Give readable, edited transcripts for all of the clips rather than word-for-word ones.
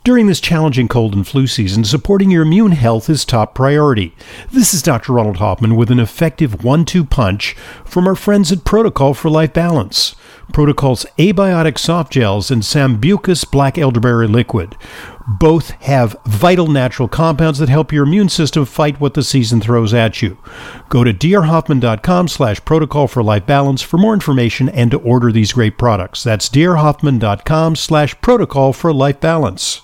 During this challenging cold and flu season, supporting your immune health is top priority. This is Dr. Ronald Hoffman with an effective 1-2 punch from our friends at Protocol for Life Balance. Protocol's Abiotic Soft Gels and Sambucus Black Elderberry Liquid. Both have vital natural compounds that help your immune system fight what the season throws at you. Go to drhoffman.com/protocol for life balance for more information and to order these great products. That's drhoffman.com/protocol for life balance.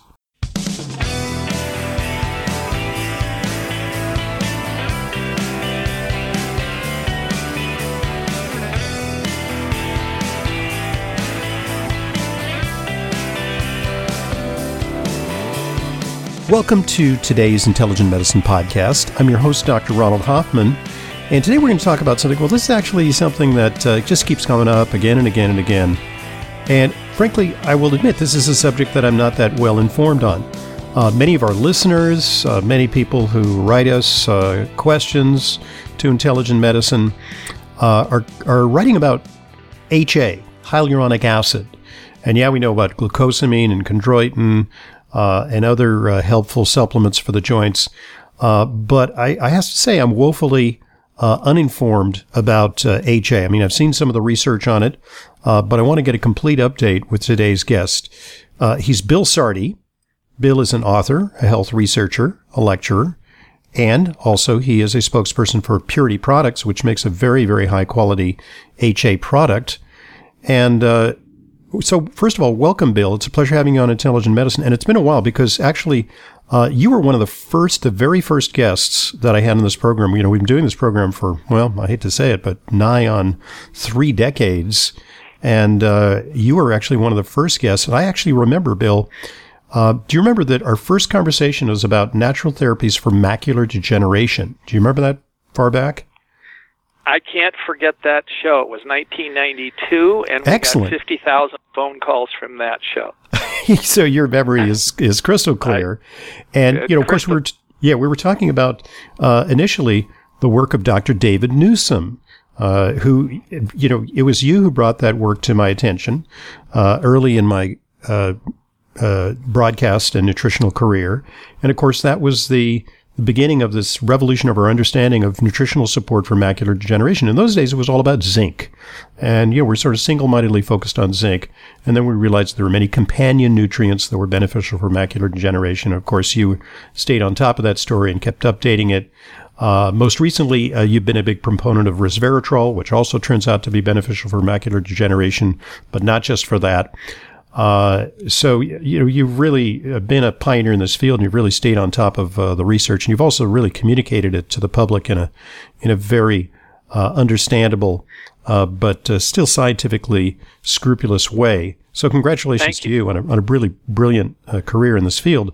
Welcome to today's Intelligent Medicine Podcast. I'm your host, Dr. Ronald Hoffman, and today we're going to talk about something, well, this is actually something that just keeps coming up again and again and again. And frankly, I will admit, this is a subject that I'm not that well informed on. Many of our listeners, many people who write us questions to Intelligent Medicine are writing about HA, hyaluronic acid. And yeah, we know about glucosamine and chondroitin, and other helpful supplements for the joints. But I have to say I'm woefully uninformed about HA. I mean, I've seen some of the research on it, but I want to get a complete update with today's guest. He's Bill Sardi. Bill is an author, a health researcher, a lecturer, and also he is a spokesperson for Purity Products, which makes a very, very high-quality HA product. And so, first of all, welcome, Bill. It's a pleasure having you on Intelligent Medicine. And it's been a while because actually you were one of the very first guests that I had in this program. You know, we've been doing this program for, well, I hate to say it, but nigh on 3 decades. And you were actually one of the first guests. And I actually remember, Bill, do you remember that our first conversation was about natural therapies for macular degeneration? Do you remember that far back? I can't forget that show. It was 1992, and we Excellent. got 50,000 phone calls from that show. So your memory is crystal clear. And, you know, of course, we were talking about initially the work of Dr. David Newsom, who, you know, it was you who brought that work to my attention early in my broadcast and nutritional career. And, of course, that was the beginning of this revolution of our understanding of nutritional support for macular degeneration. In those days, it was all about zinc. And, you know, we're sort of single-mindedly focused on zinc. And then we realized there were many companion nutrients that were beneficial for macular degeneration. Of course, you stayed on top of that story and kept updating it. Most recently, you've been a big proponent of resveratrol, which also turns out to be beneficial for macular degeneration, but not just for that. So, you know, you've really been a pioneer in this field, and you've really stayed on top of the research, and you've also really communicated it to the public in a very understandable, but still scientifically scrupulous way. So congratulations to you on a really brilliant career in this field.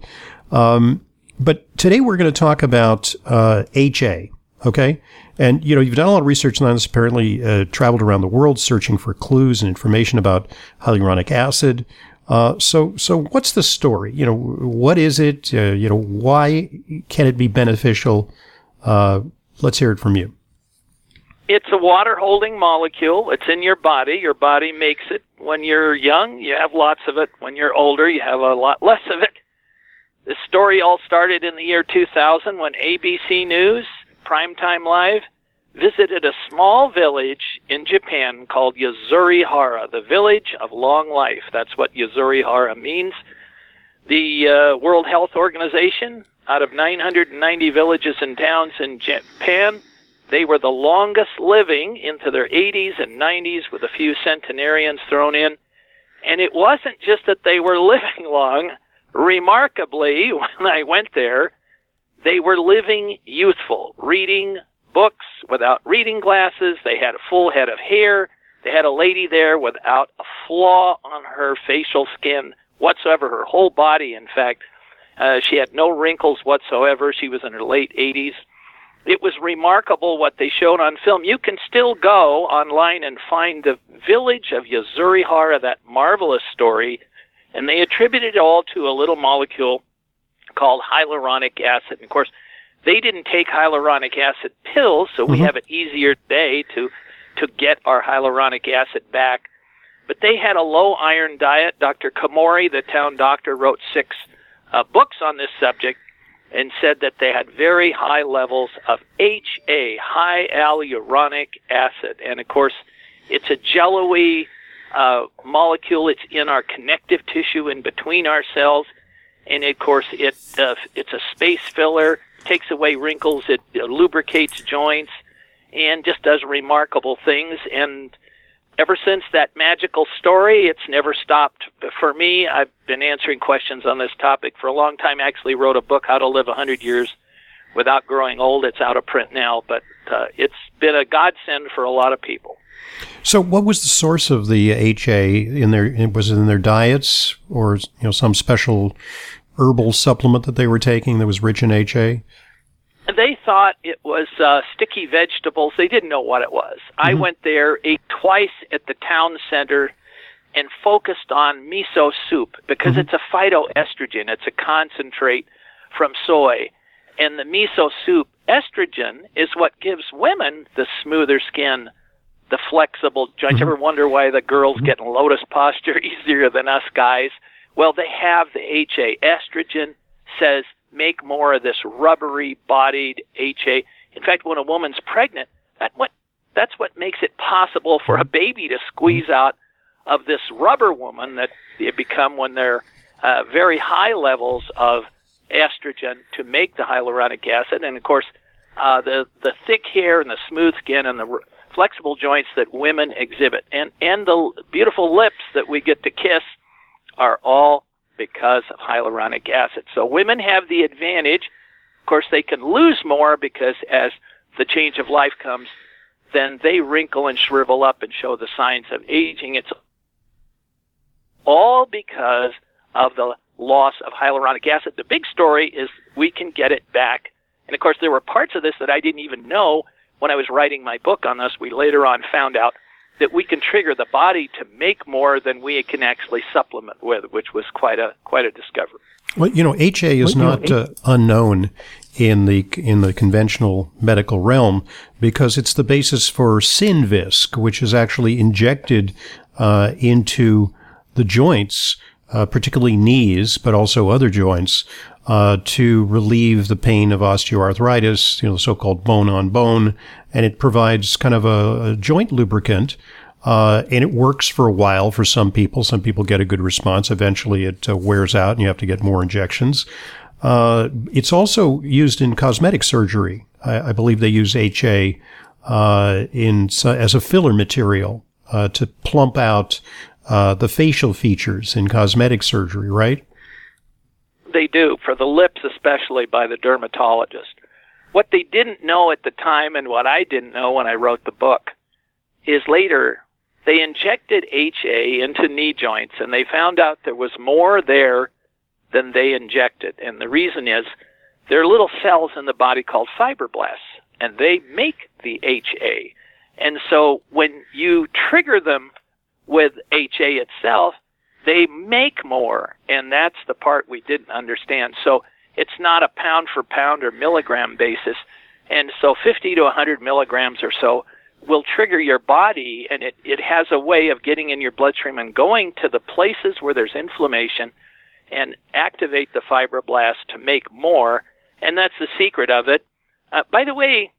But today we're going to talk about HA. Okay. And, you know, you've done a lot of research on this, apparently traveled around the world searching for clues and information about hyaluronic acid. So what's the story? You know, what is it? You know, why can it be beneficial? Let's hear it from you. It's a water-holding molecule. It's in your body. Your body makes it. When you're young, you have lots of it. When you're older, you have a lot less of it. This story all started in the year 2000 when ABC News, Primetime Live, visited a small village in Japan called Yuzurihara, the village of long life. That's what Yuzurihara means. The World Health Organization, out of 990 villages and towns in Japan, they were the longest living into their 80s and 90s with a few centenarians thrown in. And it wasn't just that they were living long. Remarkably, when I went there, they were living youthful, reading books without reading glasses. They had a full head of hair. They had a lady there without a flaw on her facial skin whatsoever, her whole body, in fact. She had no wrinkles whatsoever. She was in her late 80s. It was remarkable what they showed on film. You can still go online and find the village of Yuzurihara, that marvelous story, and they attributed it all to a little molecule called hyaluronic acid. And of course, they didn't take hyaluronic acid pills, so we have it easier today to get our hyaluronic acid back. But they had a low iron diet. Dr. Komori, the town doctor, wrote 6 books on this subject and said that they had very high levels of HA, high hyaluronic acid. And, of course, it's a jello-y molecule. It's in our connective tissue in between our cells. And, of course, it's a space filler, takes away wrinkles, it lubricates joints, and just does remarkable things. And ever since that magical story, it's never stopped. For me, I've been answering questions on this topic for a long time. I actually wrote a book, How to Live 100 Years Without Growing Old. It's out of print now, but it's been a godsend for a lot of people. So what was the source of the HA in their, was it in their diets or, some special herbal supplement that they were taking that was rich in HA? They thought it was sticky vegetables. They didn't know what it was. Mm-hmm. I went there, ate twice at the town center, and focused on miso soup because it's a phytoestrogen. It's a concentrate from soy. And the miso soup, estrogen, is what gives women the smoother skin, the flexible joints. Ever wonder why the girls get in lotus posture easier than us guys? Well, they have the HA. Estrogen says, make more of this rubbery-bodied HA. In fact, when a woman's pregnant, that's what makes it possible for a baby to squeeze out of this rubber woman that they become when they're very high levels of estrogen to make the hyaluronic acid. And, of course, the thick hair and the smooth skin and the flexible joints that women exhibit and the beautiful lips that we get to kiss are all because of hyaluronic acid. So women have the advantage. Of course, they can lose more because as the change of life comes, then they wrinkle and shrivel up and show the signs of aging. It's all because of the loss of hyaluronic acid. The big story is we can get it back. And, of course, there were parts of this that I didn't even know when I was writing my book on this. We later on found out that we can trigger the body to make more than we can actually supplement with, which was quite a discovery. Well, HA is not unknown in the conventional medical realm because it's the basis for Synvisc, which is actually injected into the joints, particularly knees, but also other joints, to relieve the pain of osteoarthritis, the so-called bone on bone, and it provides kind of a joint lubricant, and it works for a while for some people. Some people get a good response. Eventually it wears out and you have to get more injections. It's also used in cosmetic surgery. I believe they use HA as a filler material to plump out the facial features in cosmetic surgery, right? They do, for the lips especially, by the dermatologist. What they didn't know at the time, and what I didn't know when I wrote the book, is later they injected HA into knee joints, and they found out there was more there than they injected. And the reason is there are little cells in the body called fibroblasts, and they make the HA. And so when you trigger them with HA itself, they make more, and that's the part we didn't understand. So it's not a pound for pound or milligram basis, and so 50 to 100 milligrams or so will trigger your body, and it has a way of getting in your bloodstream and going to the places where there's inflammation and activate the fibroblasts to make more, and that's the secret of it. By the way,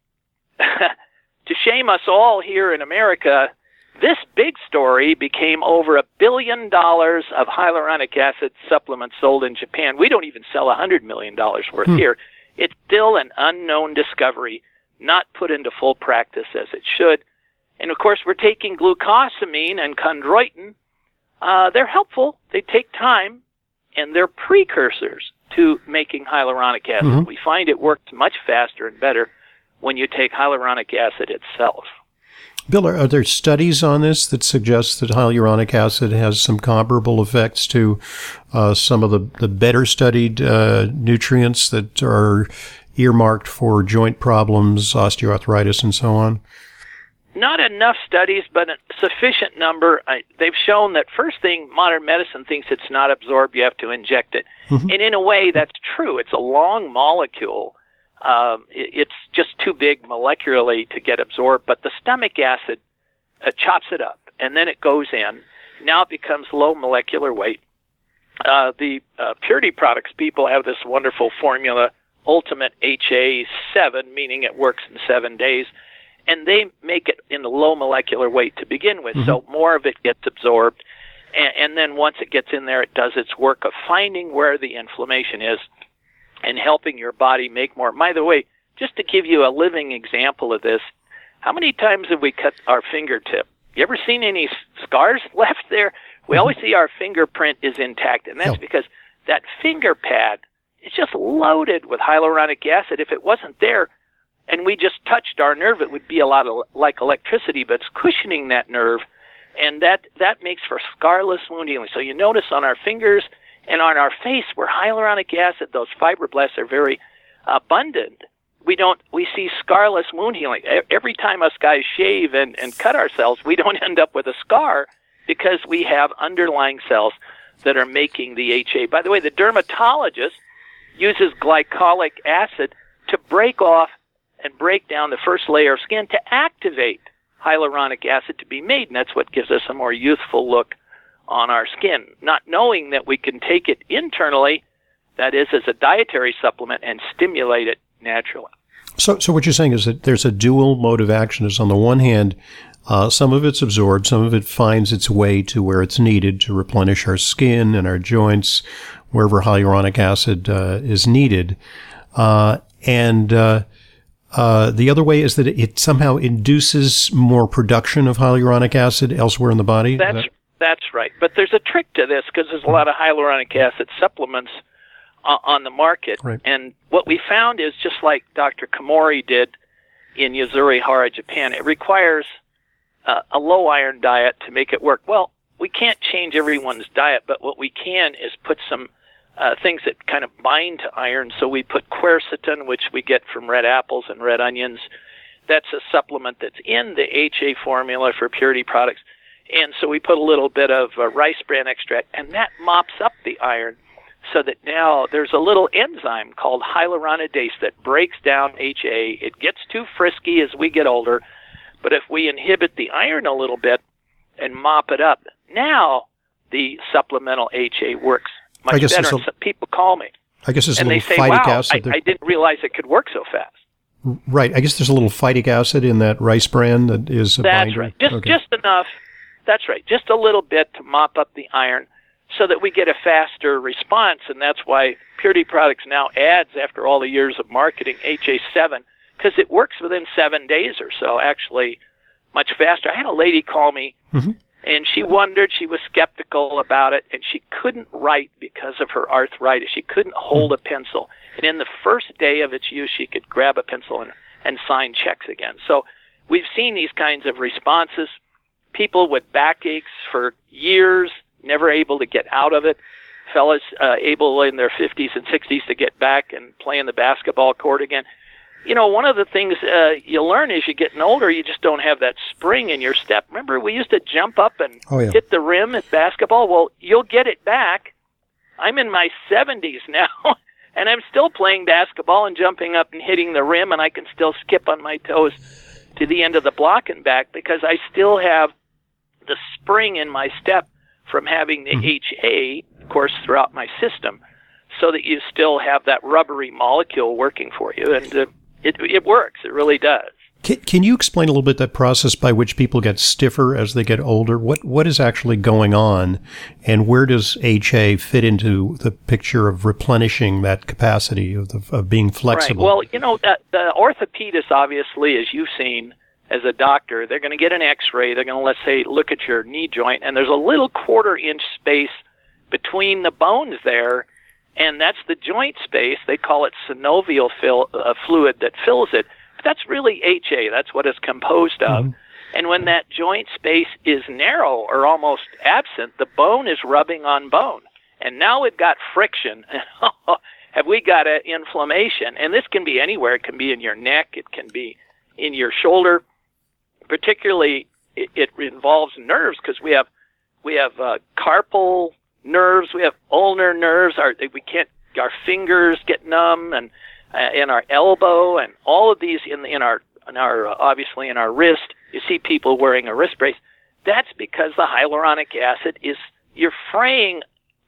to shame us all here in America, this big story became over $1 billion of hyaluronic acid supplements sold in Japan. We don't even sell $100 million worth here. It's still an unknown discovery, not put into full practice as it should. And, of course, we're taking glucosamine and chondroitin. They're helpful. They take time, and they're precursors to making hyaluronic acid. We find it works much faster and better when you take hyaluronic acid itself. Bill, are there studies on this that suggest that hyaluronic acid has some comparable effects to some of the better studied nutrients that are earmarked for joint problems, osteoarthritis, and so on? Not enough studies, but a sufficient number. They've shown that first thing, modern medicine thinks it's not absorbed, you have to inject it. And in a way, that's true. It's a long molecule. It's just too big molecularly to get absorbed, but the stomach acid chops it up, and then it goes in. Now it becomes low molecular weight, the Purity Products people have this wonderful formula, Ultimate HA7, meaning it works in 7 days, and they make it in a low molecular weight to begin with, so more of it gets absorbed, and then once it gets in there, it does its work of finding where the inflammation is and helping your body make more. By the way, just to give you a living example of this, how many times have we cut our fingertip? You ever seen any scars left there? We always see our fingerprint is intact, and that's because that finger pad is just loaded with hyaluronic acid. If it wasn't there and we just touched our nerve, it would be a lot of like electricity, but it's cushioning that nerve, and that makes for scarless wound healing. So you notice on our fingers and on our face where hyaluronic acid, those fibroblasts are very abundant, we see scarless wound healing. Every time us guys shave and cut ourselves, we don't end up with a scar because we have underlying cells that are making the HA. By the way, the dermatologist uses glycolic acid to break off and break down the first layer of skin to activate hyaluronic acid to be made, and that's what gives us a more youthful look on our skin, not knowing that we can take it internally, that is, as a dietary supplement, and stimulate it naturally. So what you're saying is that there's a dual mode of action. Is on the one hand, some of it's absorbed, some of it finds its way to where it's needed to replenish our skin and our joints, wherever hyaluronic acid is needed. And the other way is that it somehow induces more production of hyaluronic acid elsewhere in the body? That's right. But there's a trick to this because there's a lot of hyaluronic acid supplements on the market. Right. And what we found is just like Dr. Komori did in Yuzuri Hara, Japan, it requires a low iron diet to make it work. Well, we can't change everyone's diet, but what we can is put some things that kind of bind to iron. So we put quercetin, which we get from red apples and red onions. That's a supplement that's in the HA formula for Purity Products. And so we put a little bit of rice bran extract, and that mops up the iron so that now there's a little enzyme called hyaluronidase that breaks down HA. It gets too frisky as we get older, but if we inhibit the iron a little bit and mop it up, now the supplemental HA works much better. And people call me. I guess there's a little say, phytic wow, acid. I didn't realize it could work so fast. Right. I guess there's a little phytic acid in that rice bran that is a binder. That's right. Just enough. That's right. Just a little bit to mop up the iron so that we get a faster response, and that's why Purity Products now adds, after all the years of marketing, HA7, because it works within 7 days or so, actually much faster. I had a lady call me, and she wondered, she was skeptical about it, and she couldn't write because of her arthritis. She couldn't hold a pencil. And in the first day of its use, she could grab a pencil and sign checks again. So we've seen these kinds of responses. People with backaches for years, never able to get out of it. Fellas able in their 50s and 60s to get back and play in the basketball court again. You know, one of the things you learn as you're getting older, you just don't have that spring in your step. Remember, we used to jump up and hit the rim at basketball? Well, you'll get it back. I'm in my 70s now, and I'm still playing basketball and jumping up and hitting the rim, and I can still skip on my toes to the end of the block and back because I still have the spring in my step from having the HA, of course, throughout my system, so that you still have that rubbery molecule working for you. And it works. It really does. Can you explain a little bit that process by which people get stiffer as they get older? What is actually going on, and where does HA fit into the picture of replenishing that capacity of being flexible? Right. Well, you know, the orthopedist, obviously, as you've seen, as a doctor, they're going to get an x-ray. They're going to, let's say, look at your knee joint, and there's a little quarter-inch space between the bones there, and that's the joint space. They call it synovial fluid that fills it. But that's really HA. That's what it's composed of. And when that joint space is narrow or almost absent, the bone is rubbing on bone. And now we've got friction. Have we got an inflammation? And this can be anywhere. It can be in your neck. It can be in your shoulder. Particularly, it involves nerves because we have carpal nerves, we have ulnar nerves. Our fingers get numb, and in our elbow, and all of these in our obviously in our wrist. You see people wearing a wrist brace. That's because the hyaluronic acid you're fraying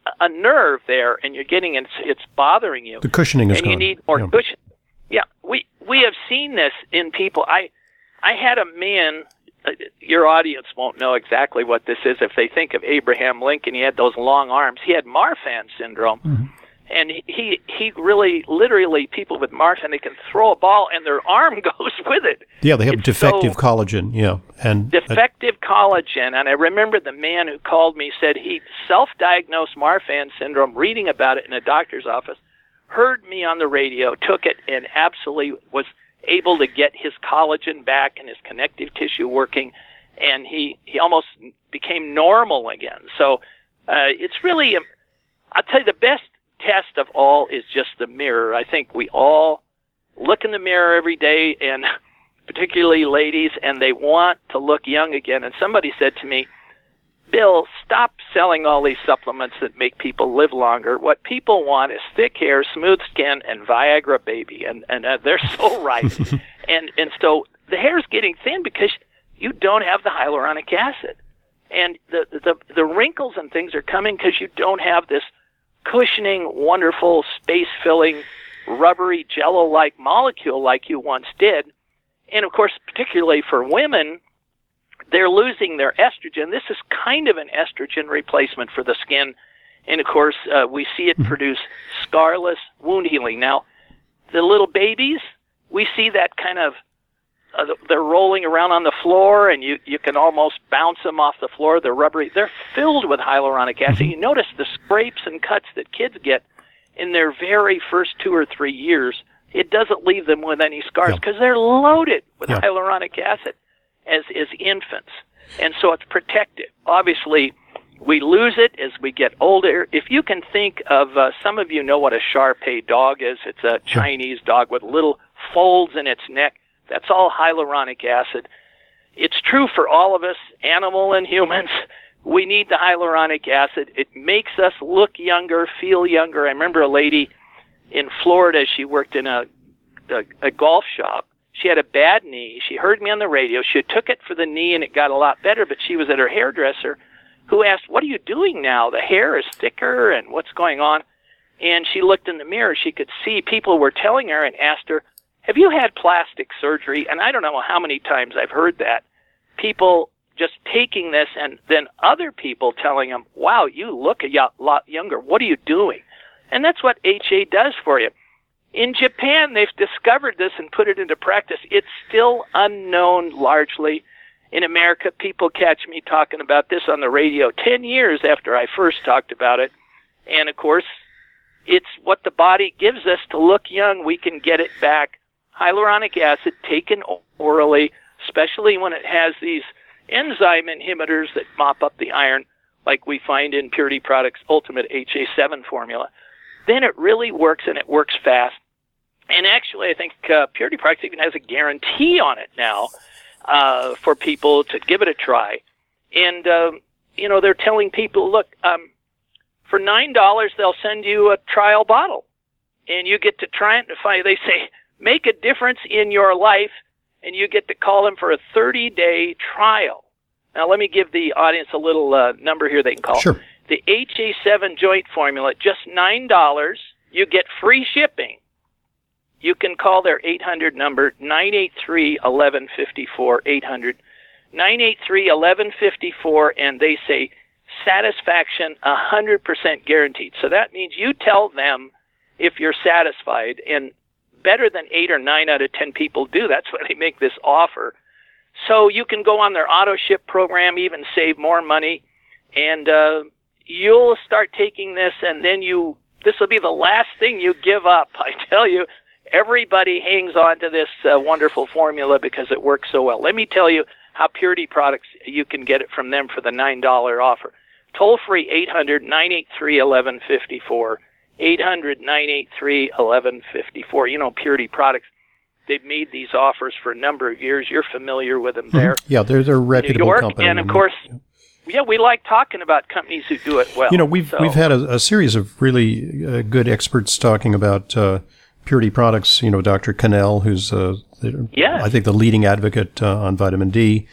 a nerve there, and you're getting it's bothering you. The cushioning is gone. And gone. you need more cushion. Yeah, we have seen this in people. I had a man. Your audience won't know exactly what this is if they think of Abraham Lincoln. He had those long arms. He had Marfan syndrome. Mm-hmm. And he really, literally, people with Marfan, they can throw a ball and their arm goes with it. Yeah, they have defective collagen. Yeah, and defective collagen. And I remember the man who called me said he self-diagnosed Marfan syndrome, reading about it in a doctor's office, heard me on the radio, took it, and absolutely was able to get his collagen back and his connective tissue working, and he almost became normal again. So it's really, I'll tell you, the best test of all is just the mirror. I think we all look in the mirror every day, and particularly ladies, and they want to look young again. And somebody said to me, Bill, stop selling all these supplements that make people live longer. What people want is thick hair, smooth skin, and Viagra, baby. And they're so right. and so the hair's getting thin because you don't have the hyaluronic acid. And the wrinkles and things are coming because you don't have this cushioning, wonderful, space-filling, rubbery, jello-like molecule like you once did. And, of course, particularly for women, they're losing their estrogen. This is kind of an estrogen replacement for the skin. And, of course, we see it produce scarless wound healing. Now, the little babies, we see that kind of, they're rolling around on the floor, and you can almost bounce them off the floor. They're rubbery. They're filled with hyaluronic acid. You notice the scrapes and cuts that kids get in their very first 2 or 3 years. It doesn't leave them with any scars because they're loaded with hyaluronic acid as infants. And so it's protective. Obviously, we lose it as we get older. If you can think of, some of you know what a Shar-Pei dog is. It's a Chinese dog with little folds in its neck. That's all hyaluronic acid. It's true for all of us, animal and humans. We need the hyaluronic acid. It makes us look younger, feel younger. I remember a lady in Florida. She worked in a golf shop. She had a bad knee. She heard me on the radio. She took it for the knee, and it got a lot better, but she was at her hairdresser, who asked, "What are you doing now? The hair is thicker, and what's going on?" And she looked in the mirror. She could see people were telling her and asked her, "Have you had plastic surgery?" And I don't know how many times I've heard that. People just taking this, and then other people telling them, "Wow, you look a lot younger. What are you doing?" And that's what HA does for you. In Japan, they've discovered this and put it into practice. It's still unknown largely. In America, people catch me talking about this on the radio 10 years after I first talked about it. And, of course, it's what the body gives us to look young. We can get it back. Hyaluronic acid taken orally, especially when it has these enzyme inhibitors that mop up the iron, like we find in Purity Products' Ultimate HA7 formula, then it really works, and it works fast. And actually, I think Purity Products even has a guarantee on it now for people to give it a try. And, they're telling people, look, for $9, they'll send you a trial bottle, and you get to try it and find, they say, make a difference in your life, and you get to call them for a 30-day trial. Now, let me give the audience a little number here they can call. Sure. The HA7 joint formula, just $9. You get free shipping. You can call their 800 number, 983-1154, 800-983-1154, and they say satisfaction 100% guaranteed. So that means you tell them if you're satisfied, and better than 8 or 9 out of 10 people do. That's why they make this offer. So you can go on their auto ship program, even save more money, and you'll start taking this, and then this will be the last thing you give up. I tell you, everybody hangs on to this wonderful formula because it works so well. Let me tell you how Purity Products, you can get it from them for the $9 offer. Toll free, 800-983-1154. 800-983-1154. You know, Purity Products, they've made these offers for a number of years. You're familiar with them there. Yeah, they're a reputable company. And, of course, we like talking about companies who do it well. You know, we've had a series of really good experts talking about Purity Products. You know, Dr. Cannell, who's I think the leading advocate on vitamin D.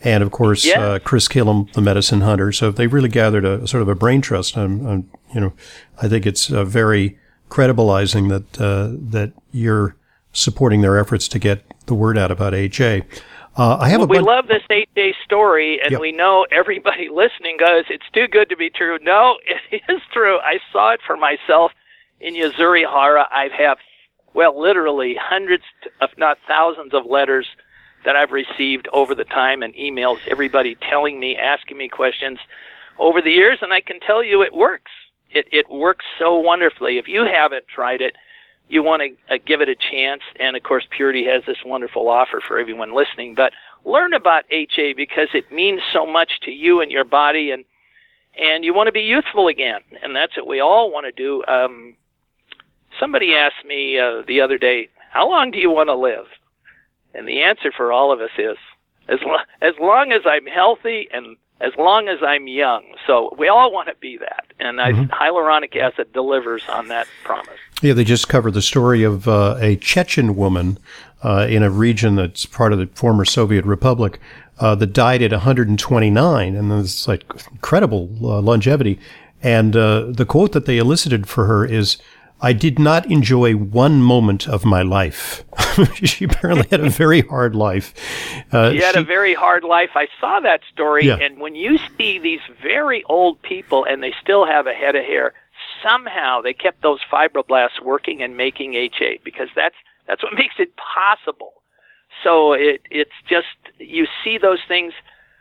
and of course, Chris Killam, the medicine hunter. So they've really gathered a sort of a brain trust. I think it's very credibilizing that you're supporting their efforts to get the word out about HA. We love this HA story, and we know everybody listening goes, it's too good to be true. No, it is true. I saw it for myself in Yuzuri Hara. I have, literally hundreds, if not thousands of letters that I've received over the time and emails, everybody telling me, asking me questions over the years, and I can tell you it works. It works so wonderfully. If you haven't tried it, you want to give it a chance, and of course Purity has this wonderful offer for everyone listening. But learn about HA because it means so much to you and your body, and you want to be youthful again, and that's what we all want to do. Somebody asked me the other day, how long do you want to live? And the answer for all of us is, as long as I'm healthy and as long as I'm young. So we all want to be that. And hyaluronic acid delivers on that promise. Yeah, they just covered the story of a Chechen woman in a region that's part of the former Soviet Republic that died at 129. And it's like incredible longevity. And the quote that they elicited for her is, I did not enjoy one moment of my life. She apparently had a very hard life. She had a very hard life. I saw that story, and when you see these very old people and they still have a head of hair, somehow they kept those fibroblasts working and making HA, because that's what makes it possible. So it's just, you see those things.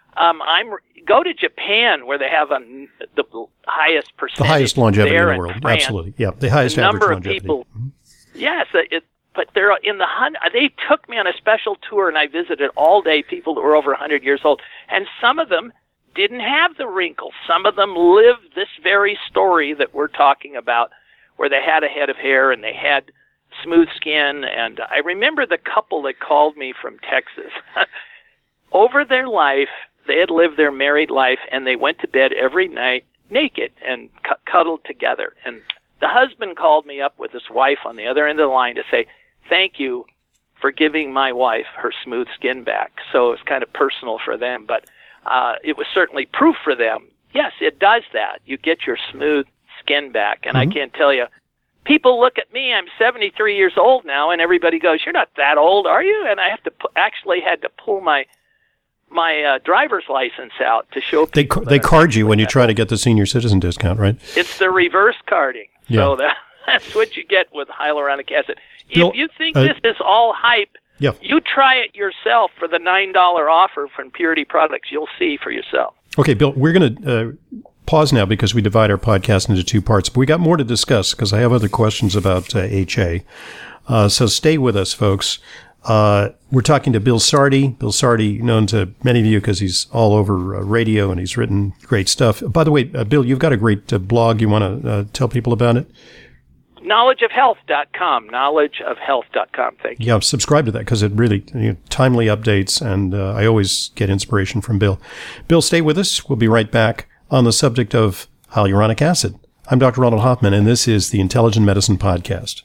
Go to Japan, where they have the highest percentage. The highest longevity in the world. France. Absolutely. Yeah, the highest average number longevity. Of people. Yes, but they're in the they took me on a special tour, and I visited all day people that were over 100 years old, and some of them didn't have the wrinkles. Some of them lived this very story that we're talking about, where they had a head of hair and they had smooth skin. And I remember the couple that called me from Texas. Over their life, they had lived their married life, and they went to bed every night naked and cuddled together. And the husband called me up with his wife on the other end of the line to say, thank you for giving my wife her smooth skin back. So it was kind of personal for them, but it was certainly proof for them. Yes, it does that. You get your smooth skin back. And I can't tell you, people look at me, I'm 73 years old now, and everybody goes, you're not that old, are you? And I have to actually had to pull my driver's license out to show people. They card you when you try to get the senior citizen discount, right? It's the reverse carding. Yeah. So that's what you get with hyaluronic acid. Bill, if you think this is all hype, you try it yourself for the $9 offer from Purity Products. You'll see for yourself. Okay, Bill, we're going to pause now because we divide our podcast into two parts. But we got more to discuss because I have other questions about HA. So stay with us, folks. We're talking to Bill Sardi. Bill Sardi, known to many of you because he's all over radio and he's written great stuff. By the way, Bill, you've got a great blog. You want to tell people about it? KnowledgeOfHealth.com. KnowledgeOfHealth.com. Thank you. Yeah, subscribe to that because it really timely updates, and I always get inspiration from Bill. Bill, stay with us. We'll be right back on the subject of hyaluronic acid. I'm Dr. Ronald Hoffman, and this is the Intelligent Medicine Podcast.